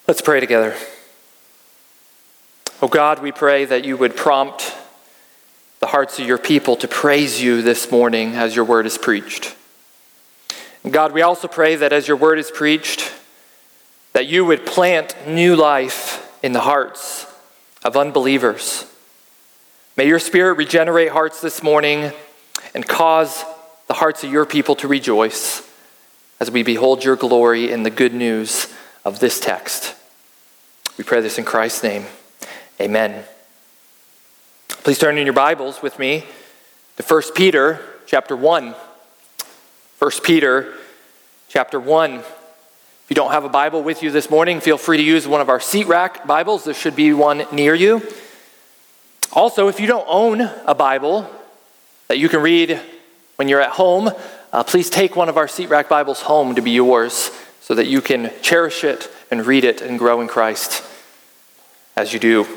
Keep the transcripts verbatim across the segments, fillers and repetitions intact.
Let's pray together. Oh God, we pray that you would prompt the hearts of your people to praise you this morning as your word is preached. And God, we also pray that as your word is preached, that you would plant new life in the hearts of unbelievers. May your Spirit regenerate hearts this morning and cause the hearts of your people to rejoice as we behold your glory in the good news of this text. We pray this in Christ's name. Amen. Please turn in your Bibles with me to First Peter chapter one. First Peter chapter one. If you don't have a Bible with you this morning, feel free to use one of our seat rack Bibles. There should be one near you. Also, if you don't own a Bible that you can read when you're at home, uh, please take one of our seat rack Bibles home to be yours so that you can cherish it and read it and grow in Christ as you do.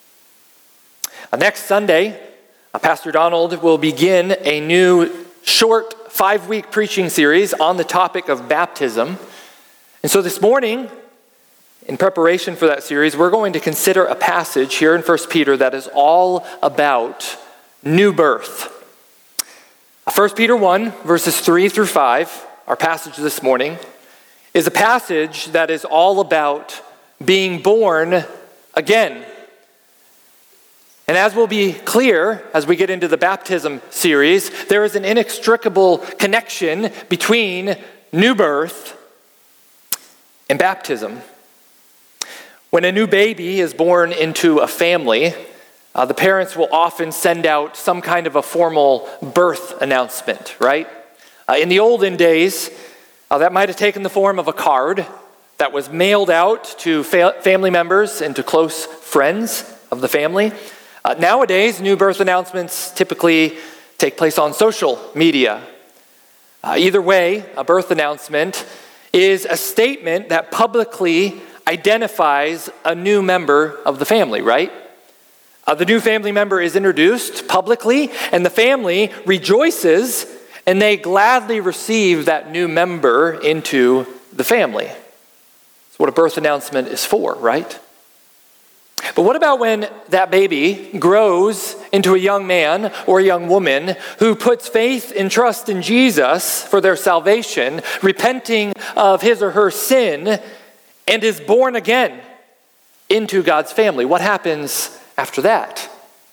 Uh, next Sunday, uh, Pastor Donald will begin a new short five-week preaching series on the topic of baptism. And so this morning, in preparation for that series, we're going to consider a passage here in First Peter that is all about new birth. First Peter one, verses three through five, our passage this morning, is a passage that is all about being born again. And as will be clear as we get into the baptism series, there is an inextricable connection between new birth and baptism. When a new baby is born into a family, uh, the parents will often send out some kind of a formal birth announcement, right? Uh, in the olden days, Uh, that might have taken the form of a card that was mailed out to fa- family members and to close friends of the family. Uh, nowadays, new birth announcements typically take place on social media. Uh, either way, a birth announcement is a statement that publicly identifies a new member of the family, right? Uh, the new family member is introduced publicly, and the family rejoices and they gladly receive that new member into the family. That's what a birth announcement is for, right? But what about when that baby grows into a young man or a young woman who puts faith and trust in Jesus for their salvation, repenting of his or her sin, and is born again into God's family? What happens after that?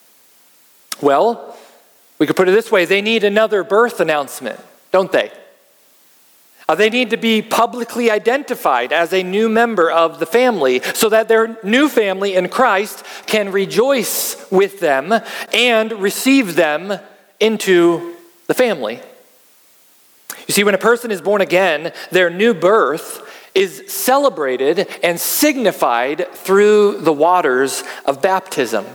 Well, we could put it this way: they need another birth announcement, don't they? Uh, they need to be publicly identified as a new member of the family so that their new family in Christ can rejoice with them and receive them into the family. You see, when a person is born again, their new birth is celebrated and signified through the waters of baptism.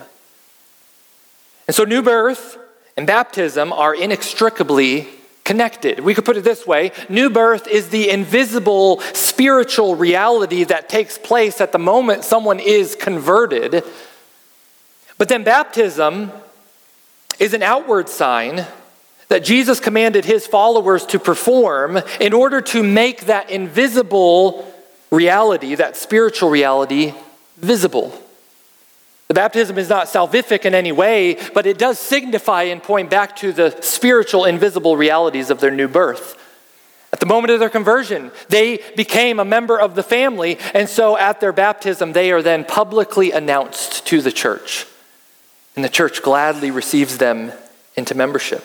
And so new birth and baptism are inextricably connected. We could put it this way: new birth is the invisible spiritual reality that takes place at the moment someone is converted. But then baptism is an outward sign that Jesus commanded his followers to perform in order to make that invisible reality, that spiritual reality, visible. The baptism is not salvific in any way, but it does signify and point back to the spiritual, invisible realities of their new birth. At the moment of their conversion, they became a member of the family, and so at their baptism, they are then publicly announced to the church. And the church gladly receives them into membership.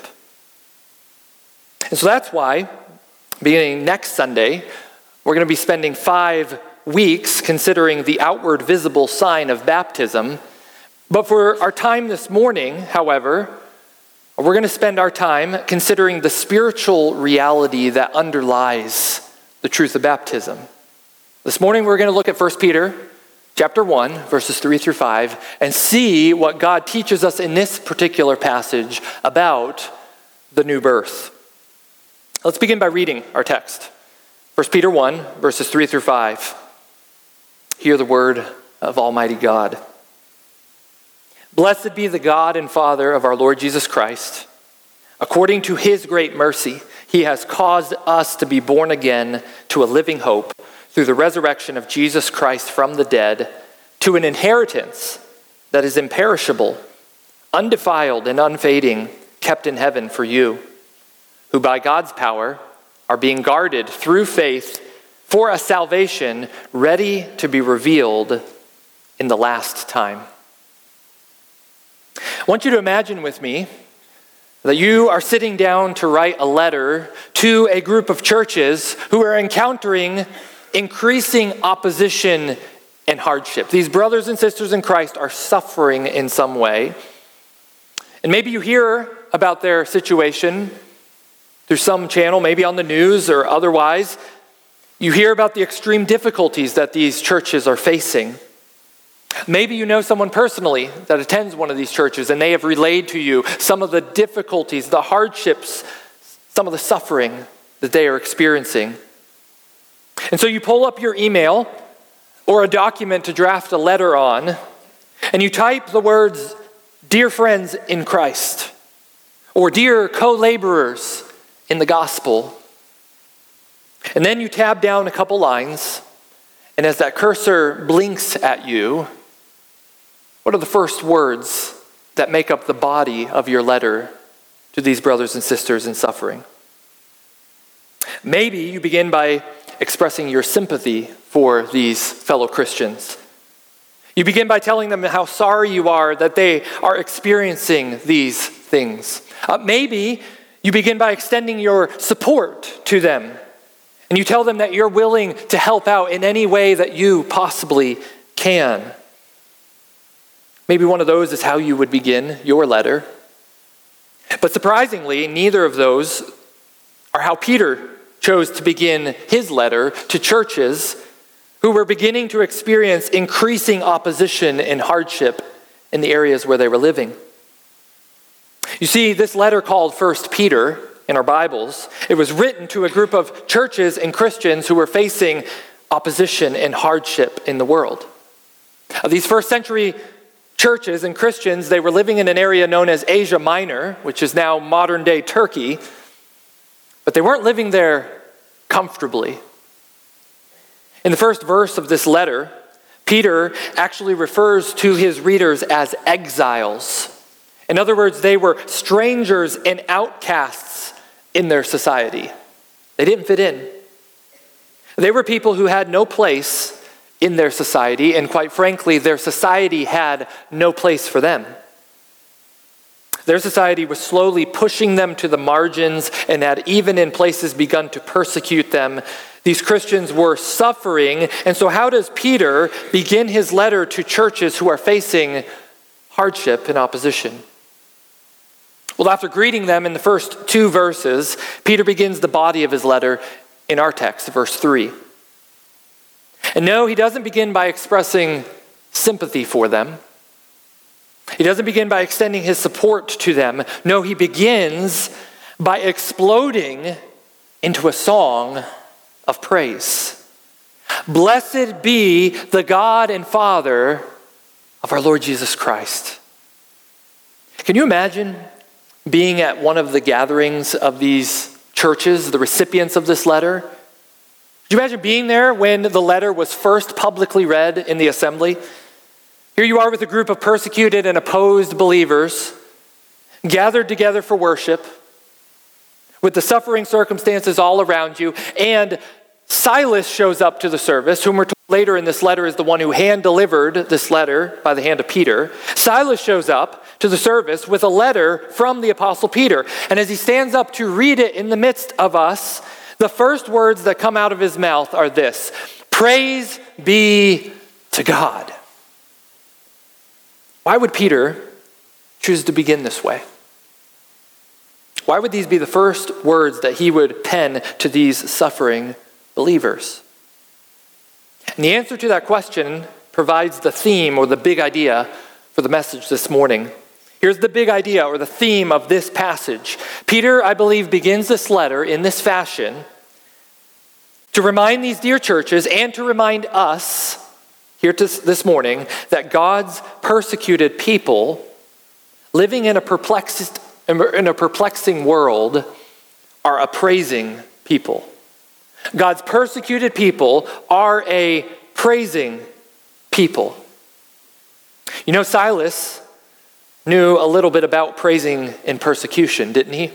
And so that's why, beginning next Sunday, we're going to be spending five weeks considering the outward visible sign of baptism. But for our time this morning, however, we're going to spend our time considering the spiritual reality that underlies the truth of baptism. This morning we're going to look at First Peter chapter one, verses three through five, and see what God teaches us in this particular passage about the new birth. Let's begin by reading our text. First Peter one, verses three through five. Hear the word of Almighty God. Blessed be the God and Father of our Lord Jesus Christ. According to his great mercy, he has caused us to be born again to a living hope through the resurrection of Jesus Christ from the dead to an inheritance that is imperishable, undefiled and unfading, kept in heaven for you, who by God's power are being guarded through faith for a salvation ready to be revealed in the last time. I want you to imagine with me that you are sitting down to write a letter to a group of churches who are encountering increasing opposition and hardship. These brothers and sisters in Christ are suffering in some way. And maybe you hear about their situation through some channel, maybe on the news or otherwise. You hear about the extreme difficulties that these churches are facing. Maybe you know someone personally that attends one of these churches and they have relayed to you some of the difficulties, the hardships, some of the suffering that they are experiencing. And so you pull up your email or a document to draft a letter on, and you type the words, "Dear friends in Christ," or "Dear co-laborers in the gospel." And then you tab down a couple lines, and as that cursor blinks at you, what are the first words that make up the body of your letter to these brothers and sisters in suffering? Maybe you begin by expressing your sympathy for these fellow Christians. You begin by telling them how sorry you are that they are experiencing these things. Uh, maybe you begin by extending your support to them, and you tell them that you're willing to help out in any way that you possibly can. Maybe one of those is how you would begin your letter. But surprisingly, neither of those are how Peter chose to begin his letter to churches who were beginning to experience increasing opposition and hardship in the areas where they were living. You see, this letter called First Peter in our Bibles, it was written to a group of churches and Christians who were facing opposition and hardship in the world. These first century churches and Christians, they were living in an area known as Asia Minor, which is now modern-day Turkey, but they weren't living there comfortably. In the first verse of this letter, Peter actually refers to his readers as exiles. In other words, they were strangers and outcasts in their society. They didn't fit in. They were people who had no place in their society, and quite frankly, their society had no place for them. Their society was slowly pushing them to the margins and had even in places begun to persecute them. These Christians were suffering, and so how does Peter begin his letter to churches who are facing hardship and opposition? Well, after greeting them in the first two verses, Peter begins the body of his letter in our text, verse three. And no, he doesn't begin by expressing sympathy for them. He doesn't begin by extending his support to them. No, he begins by exploding into a song of praise. Blessed be the God and Father of our Lord Jesus Christ. Can you imagine being at one of the gatherings of these churches, the recipients of this letter? Could you imagine being there when the letter was first publicly read in the assembly? Here you are with a group of persecuted and opposed believers, gathered together for worship, with the suffering circumstances all around you, and Silas shows up to the service, whom we're told later in this letter is the one who hand-delivered this letter by the hand of Peter. Silas shows up to the service with a letter from the Apostle Peter, and as he stands up to read it in the midst of us, the first words that come out of his mouth are this: "Praise be to God." Why would Peter choose to begin this way? Why would these be the first words that he would pen to these suffering believers? And the answer to that question provides the theme or the big idea for the message this morning. Here's the big idea or the theme of this passage. Peter, I believe, begins this letter in this fashion to remind these dear churches and to remind us here to, this morning that God's persecuted people living in a perplexed, in a perplexing world are a praising people. God's persecuted people are a praising people. You know, Silas knew a little bit about praising in persecution, didn't he?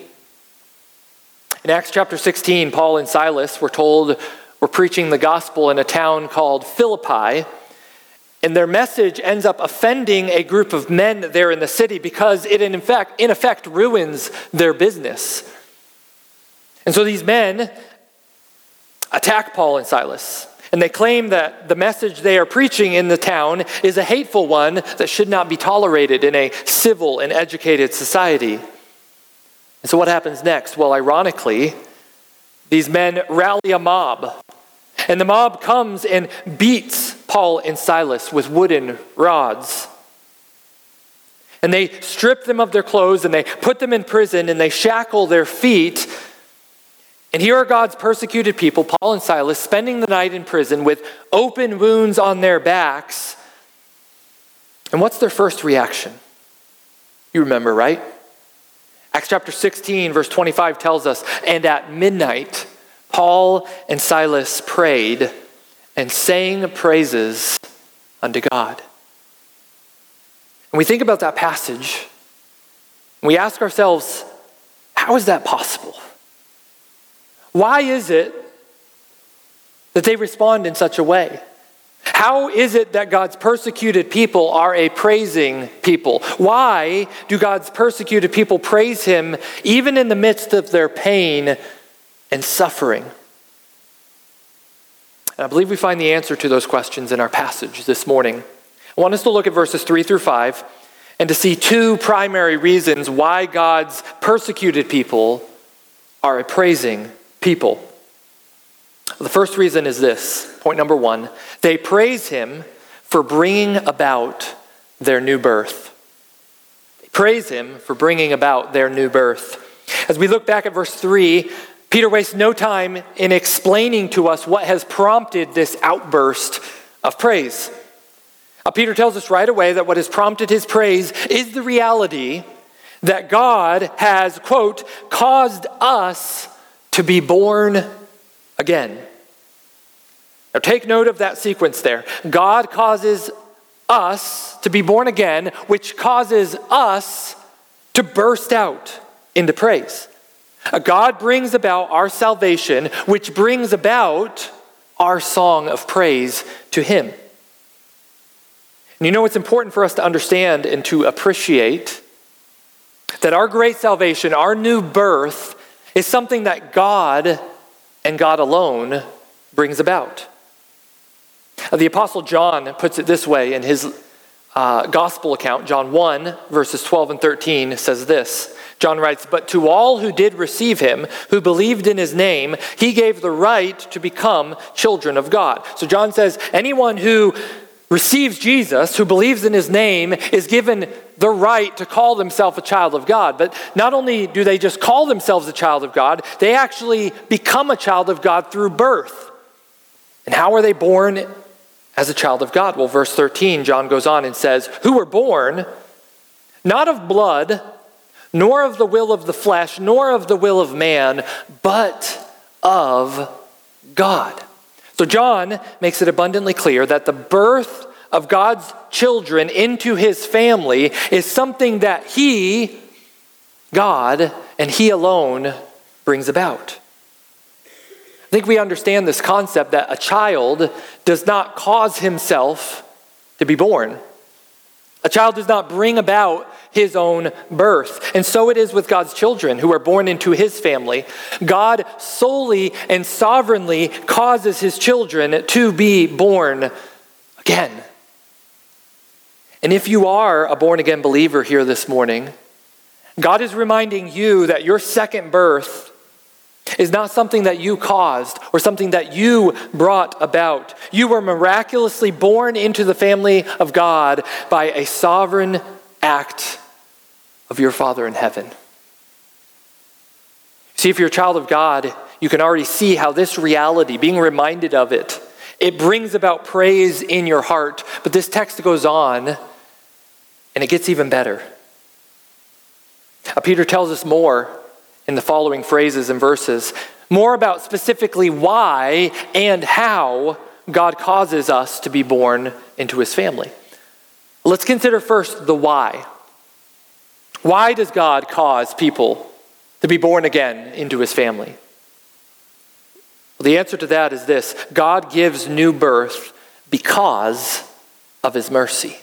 In Acts chapter sixteen, Paul and Silas were told were preaching the gospel in a town called Philippi, and their message ends up offending a group of men there in the city because it in effect, in effect ruins their business. And so these men attack Paul and Silas, and they claim that the message they are preaching in the town is a hateful one that should not be tolerated in a civil and educated society. And so what happens next? Well, ironically, these men rally a mob, and the mob comes and beats Paul and Silas with wooden rods. And they strip them of their clothes, and they put them in prison, and they shackle their feet. And here are God's persecuted people, Paul and Silas, spending the night in prison with open wounds on their backs. And what's their first reaction? You remember, right? Acts chapter sixteen, verse twenty-five tells us, "And at midnight, Paul and Silas prayed and sang praises unto God." And we think about that passage, and we ask ourselves, how is that possible? Why is it that they respond in such a way? How is it that God's persecuted people are a praising people? Why do God's persecuted people praise him even in the midst of their pain and suffering? And I believe we find the answer to those questions in our passage this morning. I want us to look at verses three through five and to see two primary reasons why God's persecuted people are a praising people. The first reason is this, point number one. They praise him for bringing about their new birth. They praise him for bringing about their new birth. As we look back at verse three, Peter wastes no time in explaining to us what has prompted this outburst of praise. Uh, Peter tells us right away that what has prompted his praise is the reality that God has, quote, caused us to be born again. Now take note of that sequence there. God causes us to be born again, which causes us to burst out into praise. God brings about our salvation, which brings about our song of praise to him. And you know, it's important for us to understand and to appreciate that our great salvation, our new birth, is something that God and God alone brings about. The Apostle John puts it this way in his uh, gospel account. John one, verses twelve and thirteen says this. John writes, "But to all who did receive him, who believed in his name, he gave the right to become children of God." So John says anyone who receives Jesus, who believes in his name, is given the right to call themselves a child of God. But not only do they just call themselves a child of God, they actually become a child of God through birth. And how are they born as a child of God? Well, verse thirteen, John goes on and says, "Who were born not of blood, nor of the will of the flesh, nor of the will of man, but of God." So John makes it abundantly clear that the birth of God's children into his family is something that he, God, and he alone brings about. I think we understand this concept that a child does not cause himself to be born. A child does not bring about his own birth. And so it is with God's children who are born into his family. God solely and sovereignly causes his children to be born again. And if you are a born-again believer here this morning, God is reminding you that your second birth is not something that you caused or something that you brought about. You were miraculously born into the family of God by a sovereign act of your Father in heaven. See, if you're a child of God, you can already see how this reality, being reminded of it, it brings about praise in your heart. But this text goes on, and it gets even better. Uh, Peter tells us more in the following phrases and verses. more about specifically why and how God causes us to be born into his family. Let's consider first the why. Why does God cause people to be born again into his family? Well, the answer to that is this: God gives new birth because of his mercy.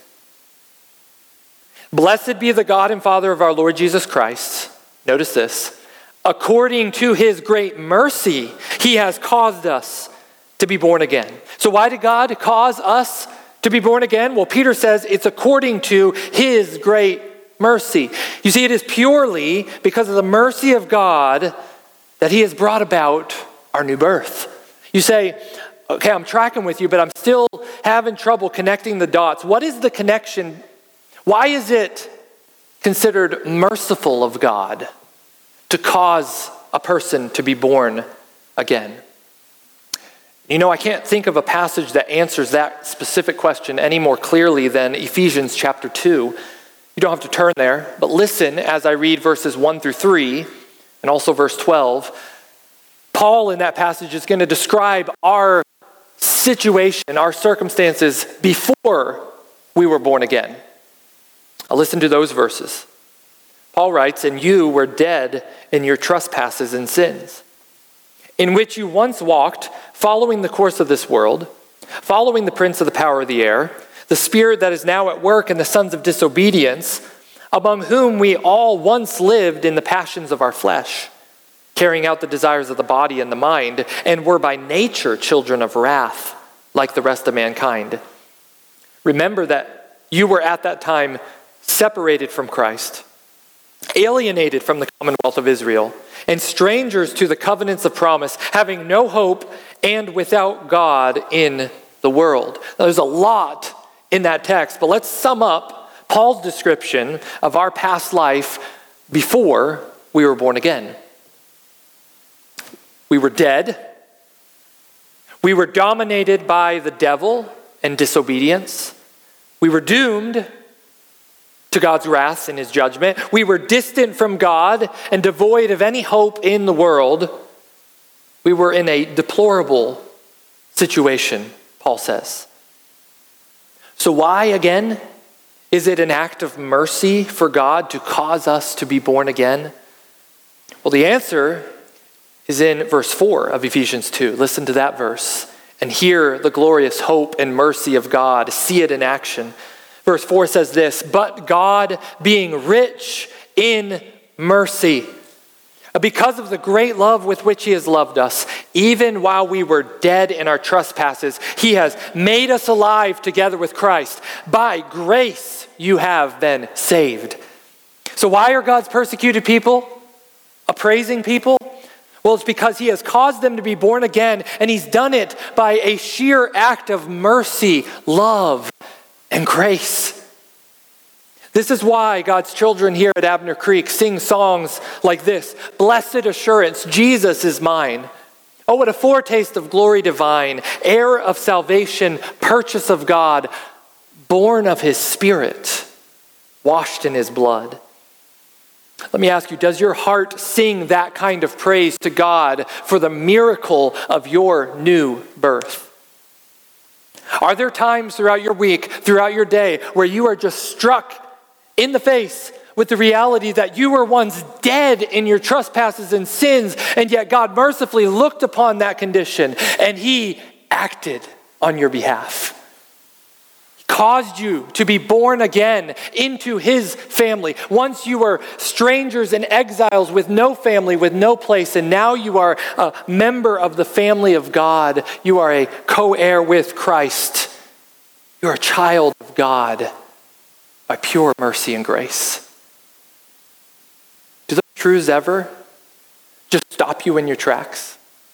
Blessed be the God and Father of our Lord Jesus Christ. Notice this. According to his great mercy, he has caused us to be born again. So why did God cause us to be born again? Well, Peter says it's according to his great mercy. You see, it is purely because of the mercy of God that he has brought about our new birth. You say, okay, I'm tracking with you, but I'm still having trouble connecting the dots. What is the connection? Why is it considered merciful of God to cause a person to be born again? You know, I can't think of a passage that answers that specific question any more clearly than Ephesians chapter two. You don't have to turn there, but listen as I read verses one through three and also verse twelve. Paul in that passage is going to describe our situation, our circumstances before we were born again. I'll listen to those verses. Paul writes, "And you were dead in your trespasses and sins, in which you once walked, following the course of this world, following the prince of the power of the air, the spirit that is now at work in the sons of disobedience, among whom we all once lived in the passions of our flesh, carrying out the desires of the body and the mind, and were by nature children of wrath, like the rest of mankind. Remember that you were at that time separated from Christ, alienated from the commonwealth of Israel, and strangers to the covenants of promise, having no hope and without God in the world." Now, there's a lot in that text, but let's sum up Paul's description of our past life before we were born again. We were dead. We were dominated by the devil and disobedience. We were doomed to God's wrath and his judgment. We were distant from God and devoid of any hope in the world. We were in a deplorable situation, Paul says. So why, again, is it an act of mercy for God to cause us to be born again? Well, the answer is in verse four of Ephesians two. Listen to that verse and hear the glorious hope and mercy of God. See it in action. Verse four says this: "But God, being rich in mercy, because of the great love with which he has loved us, even while we were dead in our trespasses, he has made us alive together with Christ. By grace you have been saved." So why are God's persecuted people appraising people? Well, it's because he has caused them to be born again, and he's done it by a sheer act of mercy, love, and grace. This is why God's children here at Abner Creek sing songs like this: "Blessed assurance, Jesus is mine. Oh, what a foretaste of glory divine, heir of salvation, purchase of God, born of his Spirit, washed in his blood." Let me ask you, does your heart sing that kind of praise to God for the miracle of your new birth? Are there times throughout your week, throughout your day, where you are just struck in the face with the reality that you were once dead in your trespasses and sins, and yet God mercifully looked upon that condition and he acted on your behalf? Caused you to be born again into his family. Once you were strangers and exiles with no family, with no place, and now you are a member of the family of God. You are a co-heir with Christ. You're a child of God by pure mercy and grace. Do those truths ever just stop you in your tracks?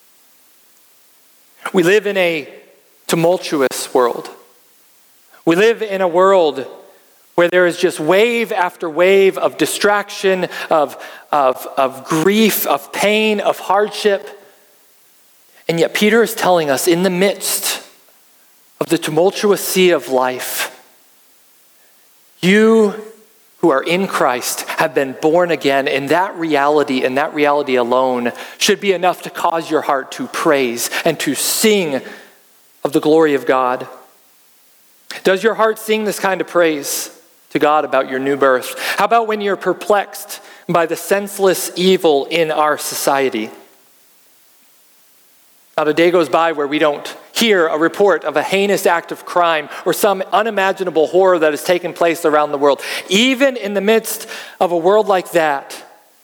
We live in a tumultuous world. We live in a world where there is just wave after wave of distraction, of, of, of grief, of pain, of hardship. And yet Peter is telling us, in the midst of the tumultuous sea of life, you who are in Christ have been born again, and that reality and that reality alone should be enough to cause your heart to praise and to sing of the glory of God. Does your heart sing this kind of praise to God about your new birth? How about when you're perplexed by the senseless evil in our society? Not a day goes by where we don't hear a report of a heinous act of crime or some unimaginable horror that has taken place around the world. Even in the midst of a world like that,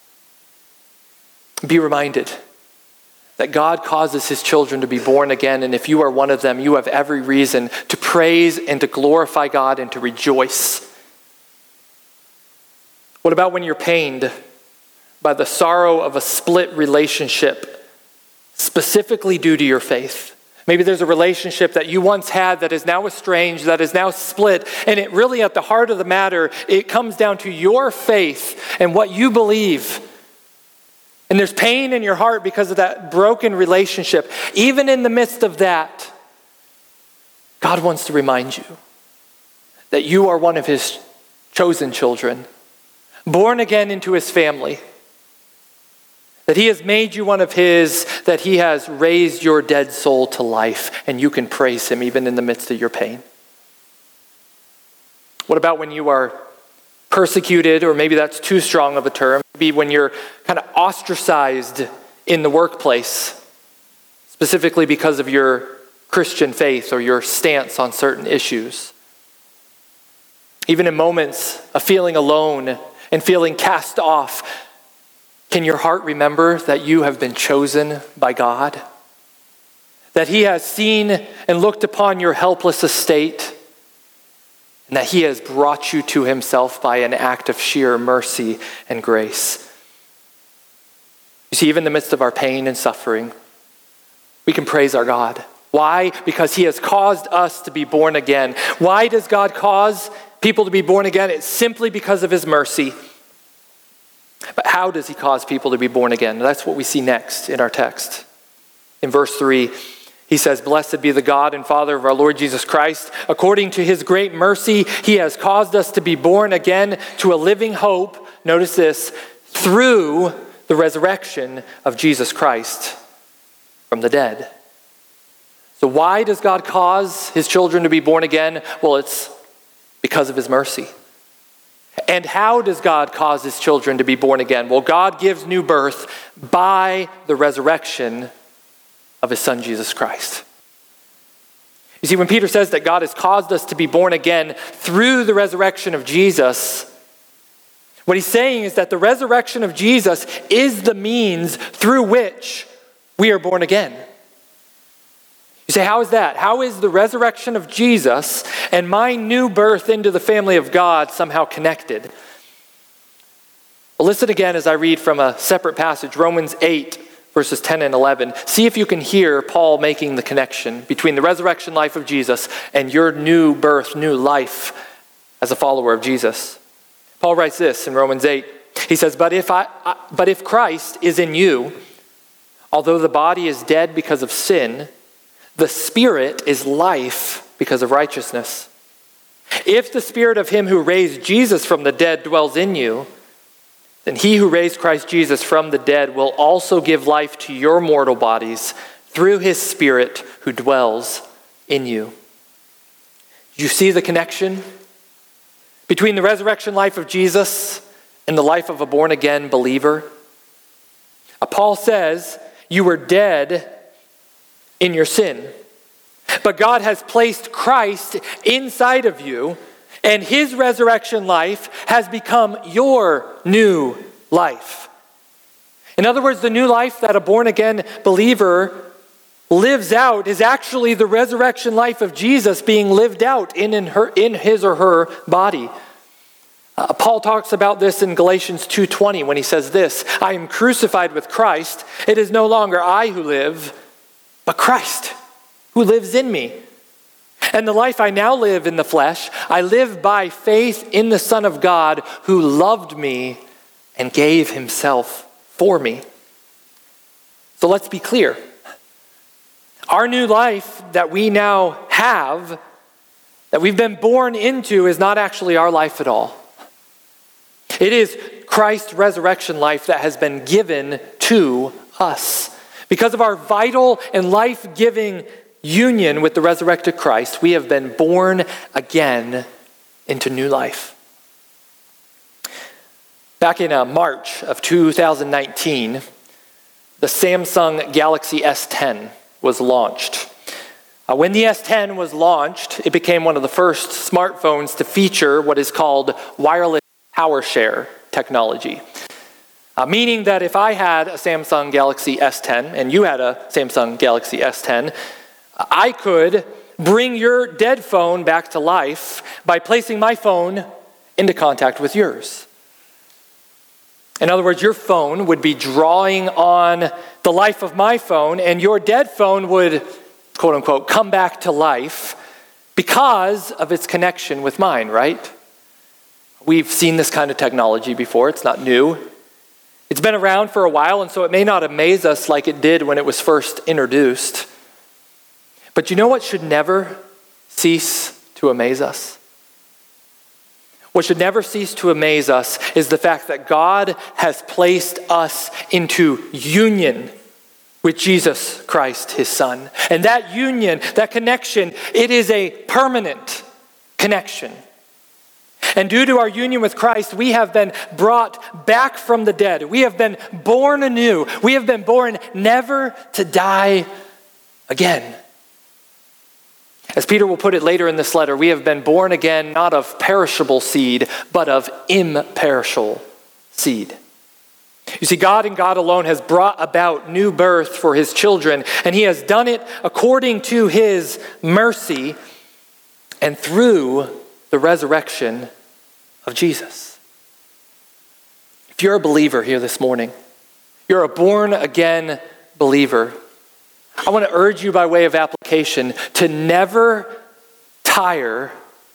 be reminded that God causes his children to be born again, and if you are one of them, you have every reason to praise and to glorify God and to rejoice. What about when you're pained by the sorrow of a split relationship, specifically due to your faith? Maybe there's a relationship that you once had that is now estranged, that is now split, and it really, at the heart of the matter, it comes down to your faith and what you believe. And there's pain in your heart because of that broken relationship. Even in the midst of that, God wants to remind you that you are one of his chosen children, born again into his family, that he has made you one of his, that he has raised your dead soul to life, and you can praise him even in the midst of your pain. What about when you are persecuted, or maybe that's too strong of a term, maybe when you're kind of ostracized in the workplace, specifically because of your Christian faith or your stance on certain issues? Even in moments of feeling alone and feeling cast off, can your heart remember that you have been chosen by God? That he has seen and looked upon your helpless estate, and that he has brought you to himself by an act of sheer mercy and grace. You see, even in the midst of our pain and suffering, we can praise our God. Why? Because he has caused us to be born again. Why does God cause people to be born again? It's simply because of his mercy. But how does he cause people to be born again? That's what we see next in our text. In verse three, he says, "Blessed be the God and Father of our Lord Jesus Christ. According to his great mercy, he has caused us to be born again to a living hope," notice this, "through the resurrection of Jesus Christ from the dead." So why does God cause his children to be born again? Well, it's because of his mercy. And how does God cause his children to be born again? Well, God gives new birth by the resurrection of his son, Jesus Christ. You see, when Peter says that God has caused us to be born again through the resurrection of Jesus, what he's saying is that the resurrection of Jesus is the means through which we are born again. You say, how is that? How is the resurrection of Jesus and my new birth into the family of God somehow connected? Well, listen again as I read from a separate passage, Romans eight, verses ten and eleven. See if you can hear Paul making the connection between the resurrection life of Jesus and your new birth, new life as a follower of Jesus. Paul writes this in Romans eight. He says, but if I, I but if Christ is in you, although the body is dead because of sin, the Spirit is life because of righteousness. If the Spirit of him who raised Jesus from the dead dwells in you, then he who raised Christ Jesus from the dead will also give life to your mortal bodies through his Spirit who dwells in you. Do you see the connection between the resurrection life of Jesus and the life of a born-again believer? Uh, Paul says, you were dead in your sin, but God has placed Christ inside of you, and his resurrection life has become your new life. In other words, the new life that a born-again believer lives out is actually the resurrection life of Jesus being lived out in, in, her, in his or her body. Uh, Paul talks about this in Galatians two twenty when he says this, I am crucified with Christ. It is no longer I who live, but Christ who lives in me. And the life I now live in the flesh, I live by faith in the Son of God who loved me and gave himself for me. So let's be clear. Our new life that we now have, that we've been born into, is not actually our life at all. It is Christ's resurrection life that has been given to us. Because of our vital and life-giving union with the resurrected Christ, we have been born again into new life. Back in uh, March of two thousand nineteen, the Samsung Galaxy S ten was launched. Uh, when the S ten was launched, it became one of the first smartphones to feature what is called wireless power share technology. Uh, meaning that if I had a Samsung Galaxy S ten and you had a Samsung Galaxy S ten, I could bring your dead phone back to life by placing my phone into contact with yours. In other words, your phone would be drawing on the life of my phone, and your dead phone would, quote unquote, come back to life because of its connection with mine, right? We've seen this kind of technology before. It's not new. It's been around for a while, and so it may not amaze us like it did when it was first introduced. But you know what should never cease to amaze us? What should never cease to amaze us is the fact that God has placed us into union with Jesus Christ, his Son. And that union, that connection, it is a permanent connection. And due to our union with Christ, we have been brought back from the dead. We have been born anew. We have been born never to die again. As Peter will put it later in this letter, we have been born again not of perishable seed, but of imperishable seed. You see, God and God alone has brought about new birth for his children, and he has done it according to his mercy and through the resurrection of Jesus. If you're a believer here this morning, you're a born-again believer, I want to urge you by way of application to never tire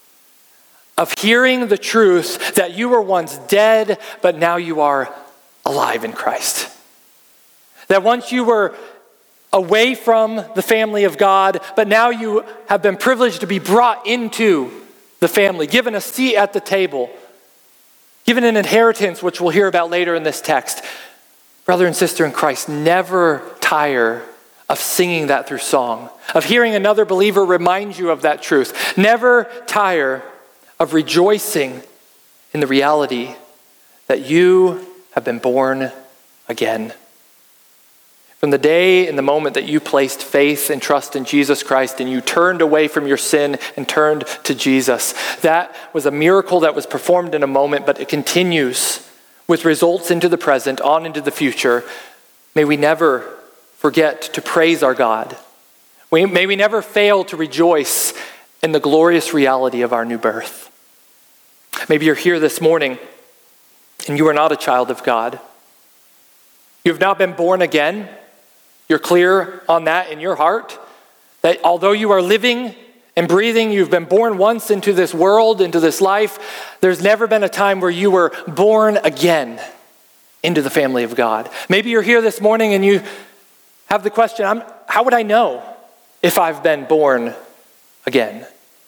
of hearing the truth that you were once dead, but now you are alive in Christ. That once you were away from the family of God, but now you have been privileged to be brought into the family, given a seat at the table, given an inheritance, which we'll hear about later in this text. Brother and sister in Christ, never tire of singing that through song, of hearing another believer remind you of that truth. Never tire of rejoicing in the reality that you have been born again. From the day and the moment that you placed faith and trust in Jesus Christ and you turned away from your sin and turned to Jesus, that was a miracle that was performed in a moment, but it continues with results into the present, on into the future. May we never forget to praise our God. We, may we never fail to rejoice in the glorious reality of our new birth. Maybe you're here this morning and you are not a child of God. You have not been born again. You're clear on that in your heart, that although you are living and breathing, you've been born once into this world, into this life, there's never been a time where you were born again into the family of God. Maybe you're here this morning and you have the question, I'm, how would I know if I've been born again?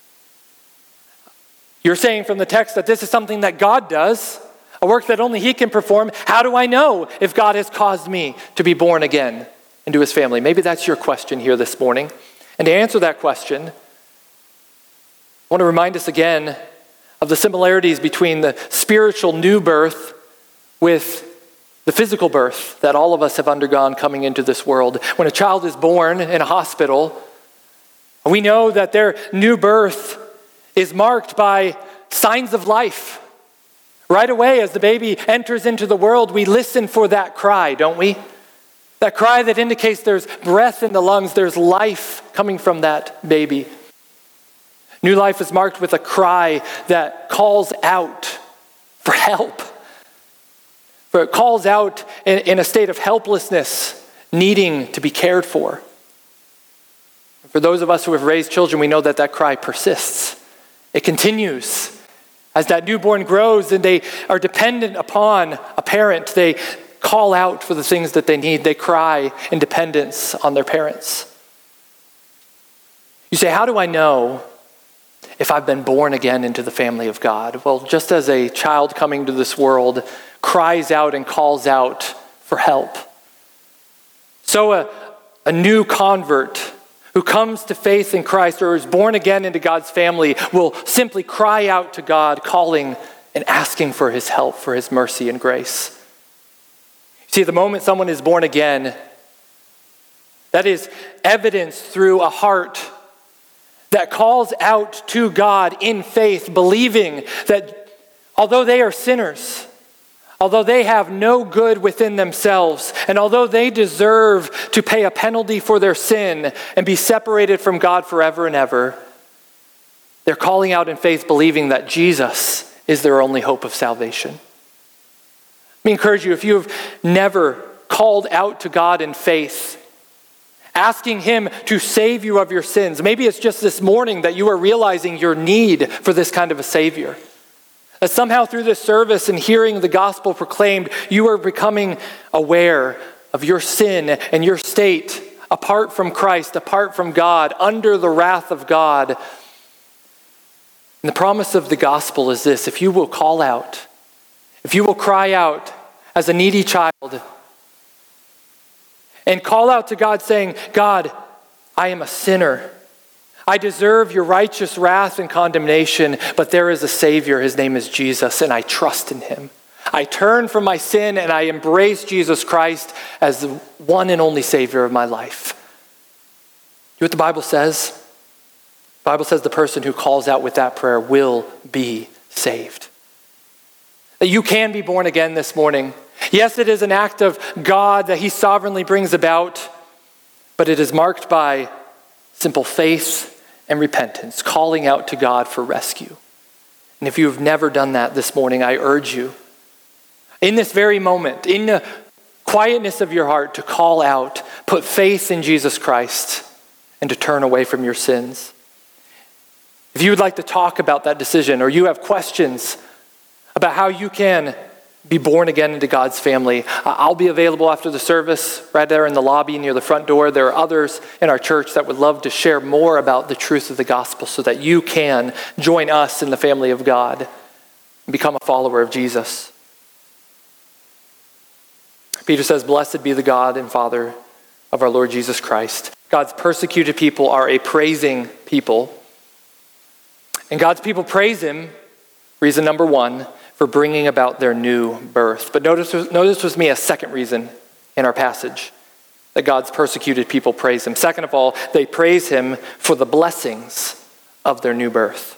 You're saying from the text that this is something that God does, a work that only he can perform. How do I know if God has caused me to be born again into his family? Maybe that's your question here this morning. And to answer that question, I want to remind us again of the similarities between the spiritual new birth with the physical birth that all of us have undergone coming into this world. When a child is born in a hospital, we know that their new birth is marked by signs of life. Right away, as the baby enters into the world, we listen for that cry, don't we? That cry that indicates there's breath in the lungs, there's life coming from that baby. New life is marked with a cry that calls out for help. For it calls out in, in a state of helplessness, needing to be cared for. For those of us who have raised children, we know that that cry persists. It continues. As that newborn grows and they are dependent upon a parent, they call out for the things that they need. They cry in dependence on their parents. You say, how do I know if I've been born again into the family of God? Well, just as a child coming to this world cries out and calls out for help, so a, a new convert who comes to faith in Christ or is born again into God's family will simply cry out to God, calling and asking for his help, for his mercy and grace. See, the moment someone is born again, that is evidenced through a heart that calls out to God in faith, believing that although they are sinners, although they have no good within themselves, and although they deserve to pay a penalty for their sin and be separated from God forever and ever, they're calling out in faith, believing that Jesus is their only hope of salvation. Let me encourage you, if you have never called out to God in faith, asking him to save you of your sins, maybe it's just this morning that you are realizing your need for this kind of a Savior. That somehow through this service and hearing the gospel proclaimed, you are becoming aware of your sin and your state apart from Christ, apart from God, under the wrath of God. And the promise of the gospel is this: if you will call out, if you will cry out as a needy child and call out to God saying, God, I am a sinner. I deserve your righteous wrath and condemnation, but there is a Savior. His name is Jesus, and I trust in him. I turn from my sin and I embrace Jesus Christ as the one and only Savior of my life. You know what the Bible says? The Bible says the person who calls out with that prayer will be saved. That you can be born again this morning. Yes, it is an act of God that he sovereignly brings about, but it is marked by simple faith and repentance, calling out to God for rescue. And if you have never done that this morning, I urge you, in this very moment, in the quietness of your heart, to call out, put faith in Jesus Christ, and to turn away from your sins. If you would like to talk about that decision, or you have questions about how you can be born again into God's family, I'll be available after the service right there in the lobby near the front door. There are others in our church that would love to share more about the truth of the gospel so that you can join us in the family of God and become a follower of Jesus. Peter says, "Blessed be the God and Father of our Lord Jesus Christ." God's persecuted people are a praising people. And God's people praise him, reason number one, for bringing about their new birth. But notice, notice with me a second reason in our passage that God's persecuted people praise him. Second of all, they praise him for the blessings of their new birth.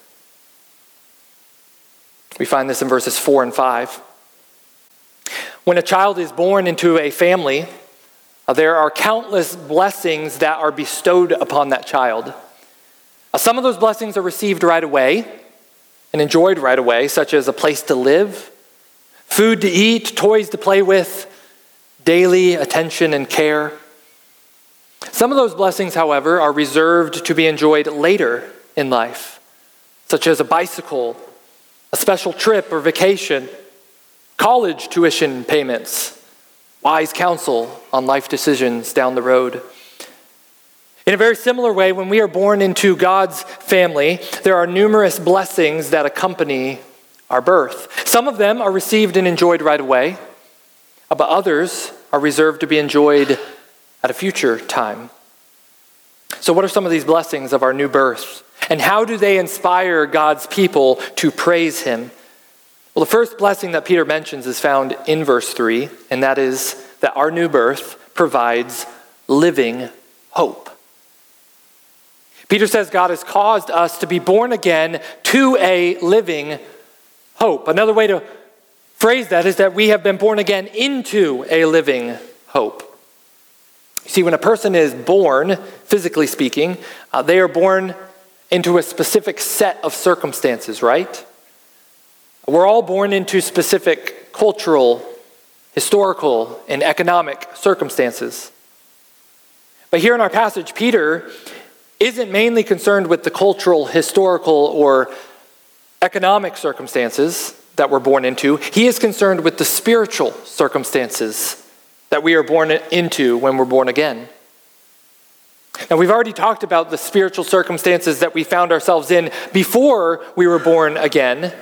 We find this in verses four and five. When a child is born into a family, uh, there are countless blessings that are bestowed upon that child. Uh, some of those blessings are received right away and enjoyed right away, such as a place to live, food to eat, toys to play with, daily attention and care. Some of those blessings, however, are reserved to be enjoyed later in life, such as a bicycle, a special trip or vacation, college tuition payments, wise counsel on life decisions down the road. In a very similar way, when we are born into God's family, there are numerous blessings that accompany our birth. Some of them are received and enjoyed right away, but others are reserved to be enjoyed at a future time. So what are some of these blessings of our new birth? And how do they inspire God's people to praise him? Well, the first blessing that Peter mentions is found in verse three, and that is that our new birth provides living hope. Peter says God has caused us to be born again to a living hope. Another way to phrase that is that we have been born again into a living hope. You see, when a person is born, physically speaking, uh, they are born into a specific set of circumstances, right? We're all born into specific cultural, historical, and economic circumstances. But here in our passage, Peter isn't mainly concerned with the cultural, historical, or economic circumstances that we're born into. He is concerned with the spiritual circumstances that we are born into when we're born again. Now, we've already talked about the spiritual circumstances that we found ourselves in before we were born again.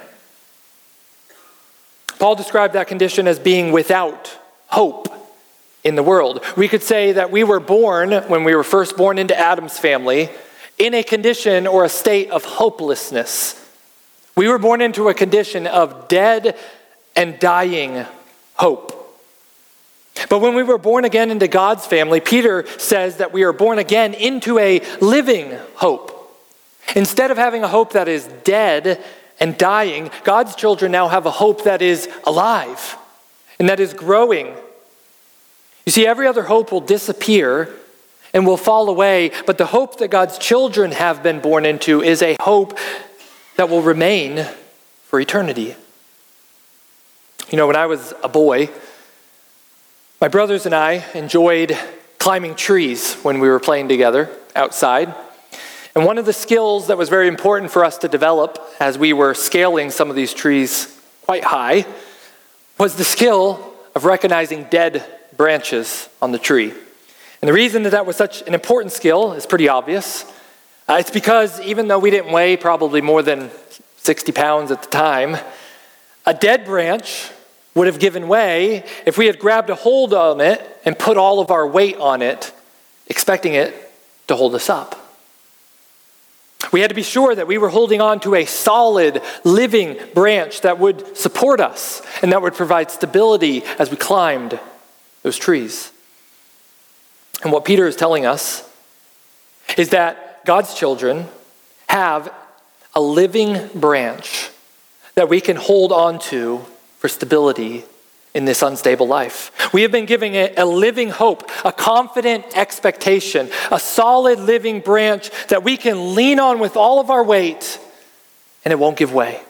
Paul described that condition as being without hope in the world. We could say that we were born, when we were first born into Adam's family, in a condition or a state of hopelessness. We were born into a condition of dead and dying hope. But when we were born again into God's family, Peter says that we are born again into a living hope. Instead of having a hope that is dead and dying, God's children now have a hope that is alive and that is growing. You see, every other hope will disappear and will fall away, but the hope that God's children have been born into is a hope that will remain for eternity. You know, when I was a boy, my brothers and I enjoyed climbing trees when we were playing together outside. And one of the skills that was very important for us to develop as we were scaling some of these trees quite high was the skill of recognizing dead branches on the tree. And the reason that that was such an important skill is pretty obvious. Uh, it's because even though we didn't weigh probably more than sixty pounds at the time, a dead branch would have given way if we had grabbed a hold on it and put all of our weight on it, expecting it to hold us up. We had to be sure that we were holding on to a solid, living branch that would support us and that would provide stability as we climbed those trees. And what Peter is telling us is that God's children have a living branch that we can hold on to for stability in this unstable life. We have been given a, a living hope, a confident expectation, a solid living branch that we can lean on with all of our weight and it won't give way.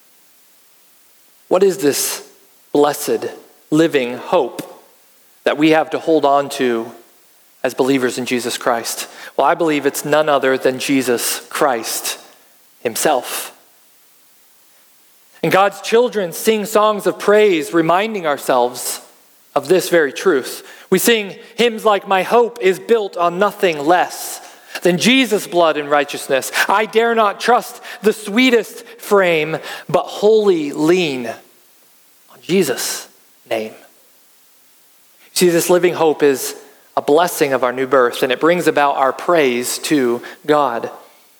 What is this blessed living hope that we have to hold on to as believers in Jesus Christ? Well, I believe it's none other than Jesus Christ himself. And God's children sing songs of praise, reminding ourselves of this very truth. We sing hymns like, "My hope is built on nothing less than Jesus' blood and righteousness. I dare not trust the sweetest frame, but wholly lean on Jesus' name." See, this living hope is a blessing of our new birth, and it brings about our praise to God.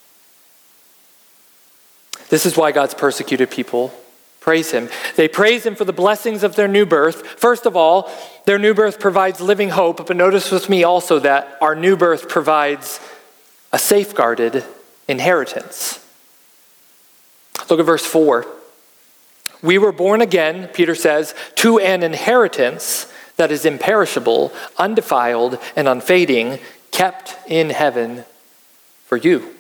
This is why God's persecuted people praise him. They praise him for the blessings of their new birth. First of all, their new birth provides living hope, but notice with me also that our new birth provides a safeguarded inheritance. Look at verse four. We were born again, Peter says, to an inheritance that is imperishable, undefiled, and unfading, kept in heaven for you.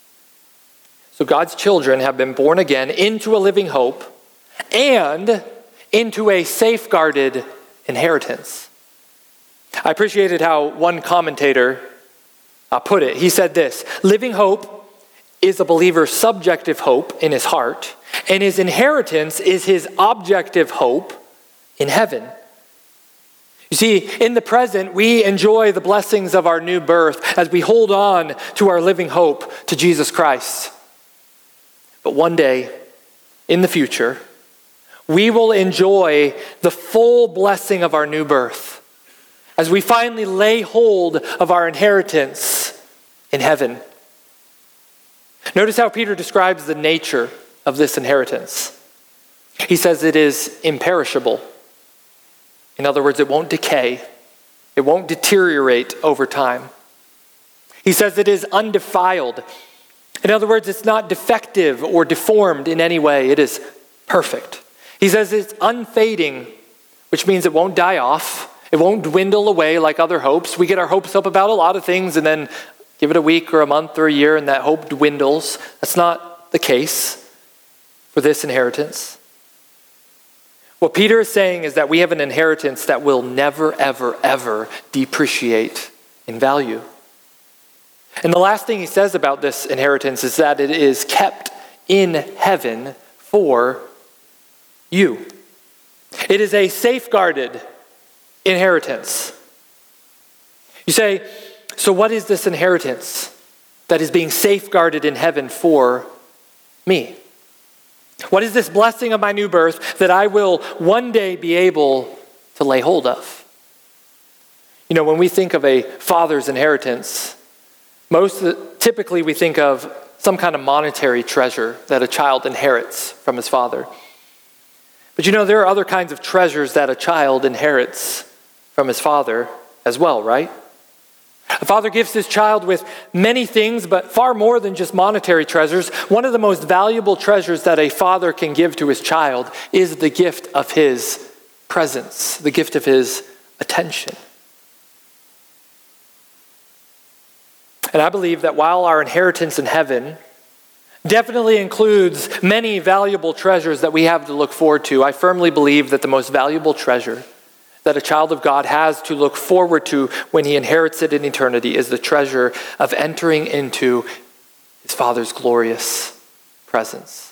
So God's children have been born again into a living hope and into a safeguarded inheritance. I appreciated how one commentator uh, put it. He said this: living hope is a believer's subjective hope in his heart, and his inheritance is his objective hope in heaven. You see, in the present, we enjoy the blessings of our new birth as we hold on to our living hope to Jesus Christ. But one day, in the future, we will enjoy the full blessing of our new birth as we finally lay hold of our inheritance in heaven. Notice how Peter describes the nature of this inheritance. He says it is imperishable. In other words, it won't decay. It won't deteriorate over time. He says it is undefiled. In other words, it's not defective or deformed in any way. It is perfect. He says it's unfading, which means it won't die off. It won't dwindle away like other hopes. We get our hopes up about a lot of things and then give it a week or a month or a year and that hope dwindles. That's not the case for this inheritance. What Peter is saying is that we have an inheritance that will never, ever, ever depreciate in value. And the last thing he says about this inheritance is that it is kept in heaven for you. It is a safeguarded inheritance. You say, So what is this inheritance that is being safeguarded in heaven for me? What is this blessing of my new birth that I will one day be able to lay hold of? You know, when we think of a father's inheritance, most typically we think of some kind of monetary treasure that a child inherits from his father. But you know, there are other kinds of treasures that a child inherits from his father as well, right? A father gives his child with many things, but far more than just monetary treasures. One of the most valuable treasures that a father can give to his child is the gift of his presence, the gift of his attention. And I believe that while our inheritance in heaven definitely includes many valuable treasures that we have to look forward to, I firmly believe that the most valuable treasure that a child of God has to look forward to when he inherits it in eternity is the treasure of entering into his Father's glorious presence.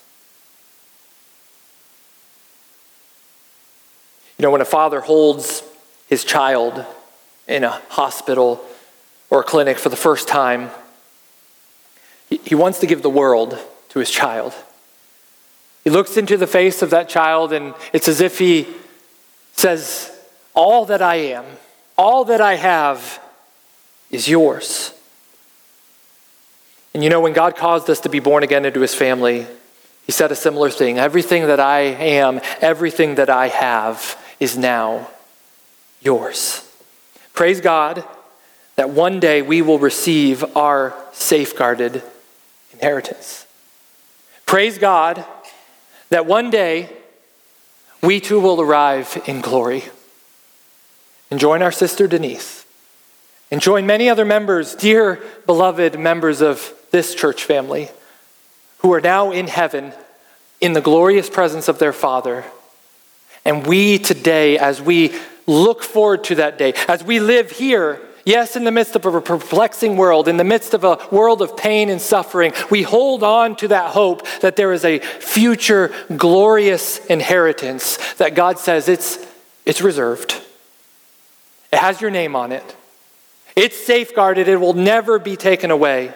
You know, when a father holds his child in a hospital or a clinic for the first time, he, he wants to give the world to his child. He looks into the face of that child and it's as if he says, all that I am, all that I have is yours. And you know, when God caused us to be born again into his family, he said a similar thing. Everything that I am, everything that I have is now yours. Praise God that one day we will receive our safeguarded inheritance. Praise God that one day we too will arrive in glory. And join our sister Denise. And join many other members, dear beloved members of this church family, who are now in heaven in the glorious presence of their Father. And we today, as we look forward to that day, as we live here, yes, in the midst of a perplexing world, in the midst of a world of pain and suffering, we hold on to that hope that there is a future glorious inheritance that God says it's, it's reserved. It has your name on it. It's safeguarded. It will never be taken away.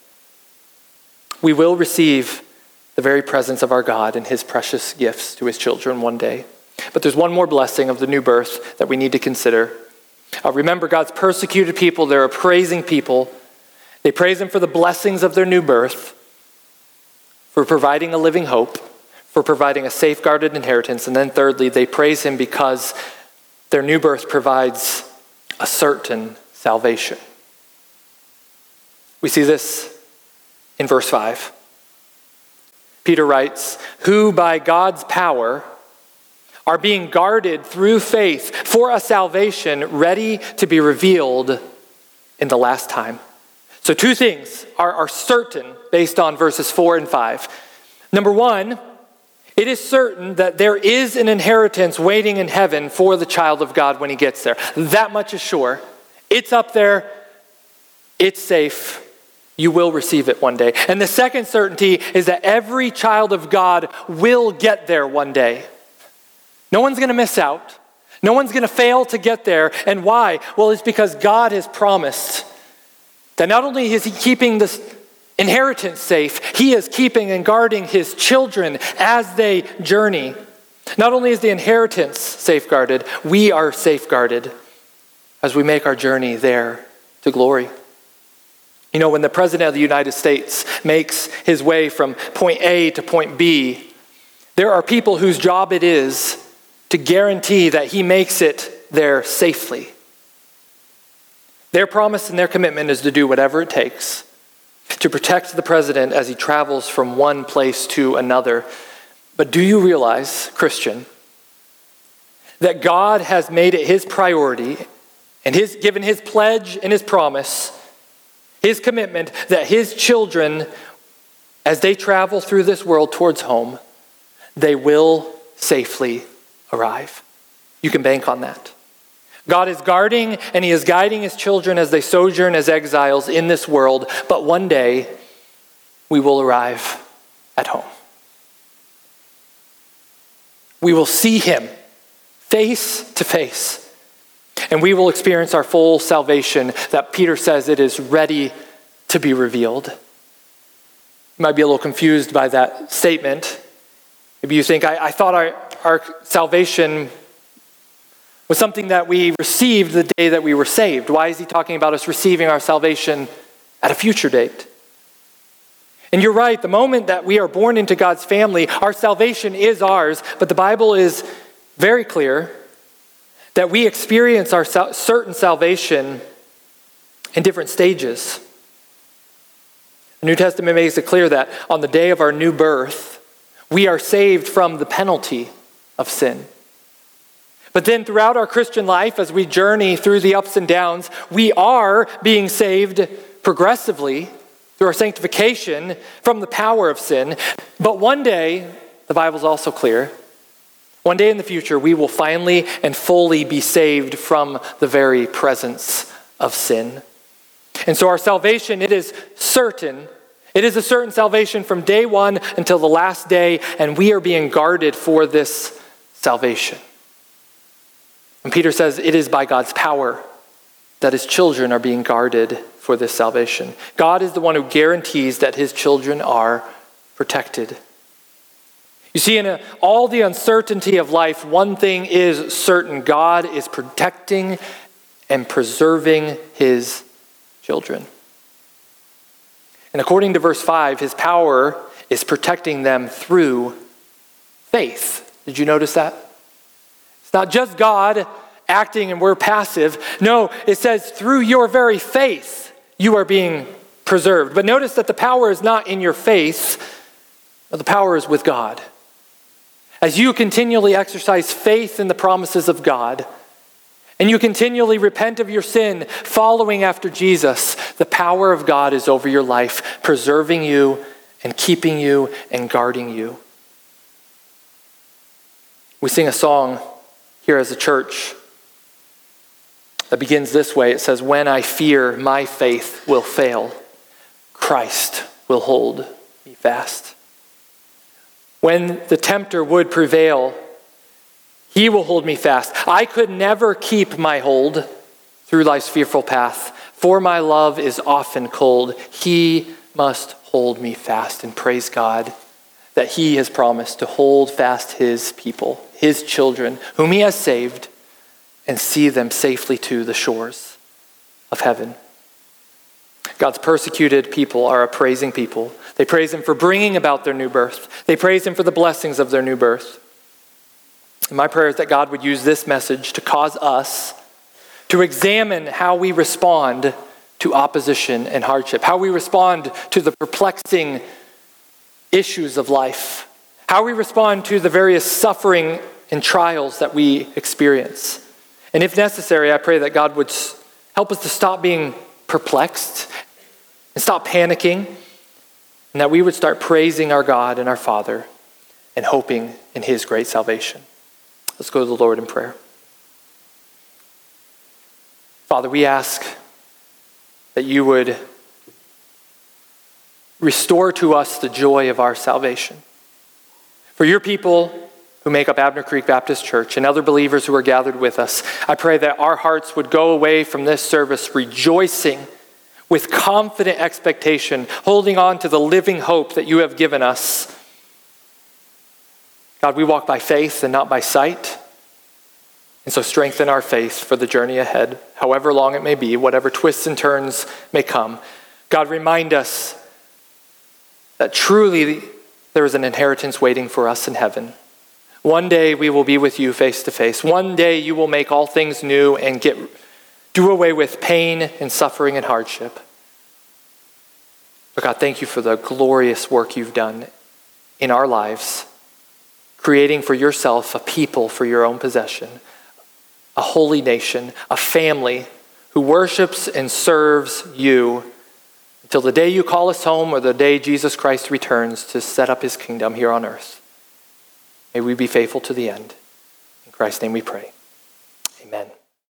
We will receive the very presence of our God and his precious gifts to his children one day. But there's one more blessing of the new birth that we need to consider. Uh, remember, God's persecuted people, they're a praising people. They praise him for the blessings of their new birth, for providing a living hope, for providing a safeguarded inheritance. And then thirdly, they praise him because their new birth provides a certain salvation. We see this in verse five. Peter writes, who by God's power are being guarded through faith for a salvation ready to be revealed in the last time. So two things are, are certain based on verses four and five. Number one, it is certain that there is an inheritance waiting in heaven for the child of God when he gets there. That much is sure. It's up there. It's safe. You will receive it one day. And the second certainty is that every child of God will get there one day. No one's going to miss out. No one's going to fail to get there. And why? Well, it's because God has promised that not only is he keeping this inheritance safe, he is keeping and guarding his children as they journey. Not only is the inheritance safeguarded, we are safeguarded as we make our journey there to glory. You know, when the President of the United States makes his way from point A to point B, there are people whose job it is to guarantee that he makes it there safely. Their promise and their commitment is to do whatever it takes to protect the president as he travels from one place to another. But do you realize, Christian, that God has made it his priority and his given his pledge and his promise, his commitment that his children, as they travel through this world towards home, they will safely arrive. You can bank on that. God is guarding and he is guiding his children as they sojourn as exiles in this world, but one day we will arrive at home. We will see him face to face. And we will experience our full salvation that Peter says it is ready to be revealed. You might be a little confused by that statement. Maybe you think, I, I thought our, our salvation was something that we received the day that we were saved. Why is he talking about us receiving our salvation at a future date? And you're right, the moment that we are born into God's family, our salvation is ours, but the Bible is very clear that we experience our sal- certain salvation in different stages. The New Testament makes it clear that on the day of our new birth, we are saved from the penalty of sin. But then throughout our Christian life, as we journey through the ups and downs, we are being saved progressively through our sanctification from the power of sin. But one day, the Bible's also clear, one day in the future, we will finally and fully be saved from the very presence of sin. And so our salvation, it is certain. It is a certain salvation from day one until the last day, and we are being guarded for this salvation. And Peter says it is by God's power that his children are being guarded for this salvation. God is the one who guarantees that his children are protected. You see, in a, all the uncertainty of life, one thing is certain. God is protecting and preserving his children. And according to verse five, his power is protecting them through faith. Did you notice that? It's not just God acting and we're passive. No, it says through your very faith, you are being preserved. But notice that the power is not in your faith, but the power is with God. As you continually exercise faith in the promises of God, and you continually repent of your sin, following after Jesus, the power of God is over your life, preserving you and keeping you and guarding you. We sing a song here as a church that begins this way. It says, "When I fear my faith will fail, Christ will hold me fast. When the tempter would prevail, he will hold me fast. I could never keep my hold through life's fearful path, for my love is often cold. He must hold me fast." And praise God that he has promised to hold fast his people, his children, whom he has saved, and see them safely to the shores of heaven. God's persecuted people are a praising people. They praise him for bringing about their new birth. They praise him for the blessings of their new birth. And my prayer is that God would use this message to cause us to examine how we respond to opposition and hardship, how we respond to the perplexing issues of life, how we respond to the various suffering and trials that we experience. And if necessary, I pray that God would help us to stop being perplexed and stop panicking, and that we would start praising our God and our Father and hoping in his great salvation. Let's go to the Lord in prayer. Father, we ask that you would restore to us the joy of our salvation. For your people who make up Abner Creek Baptist Church and other believers who are gathered with us, I pray that our hearts would go away from this service rejoicing with confident expectation, holding on to the living hope that you have given us. God, we walk by faith and not by sight. And so strengthen our faith for the journey ahead, however long it may be, whatever twists and turns may come. God, remind us that truly there is an inheritance waiting for us in heaven. One day we will be with you face to face. One day you will make all things new and get do away with pain and suffering and hardship. But God, thank you for the glorious work you've done in our lives, creating for yourself a people for your own possession, a holy nation, a family who worships and serves you until the day you call us home or the day Jesus Christ returns to set up his kingdom here on earth. May we be faithful to the end. In Christ's name we pray. Amen.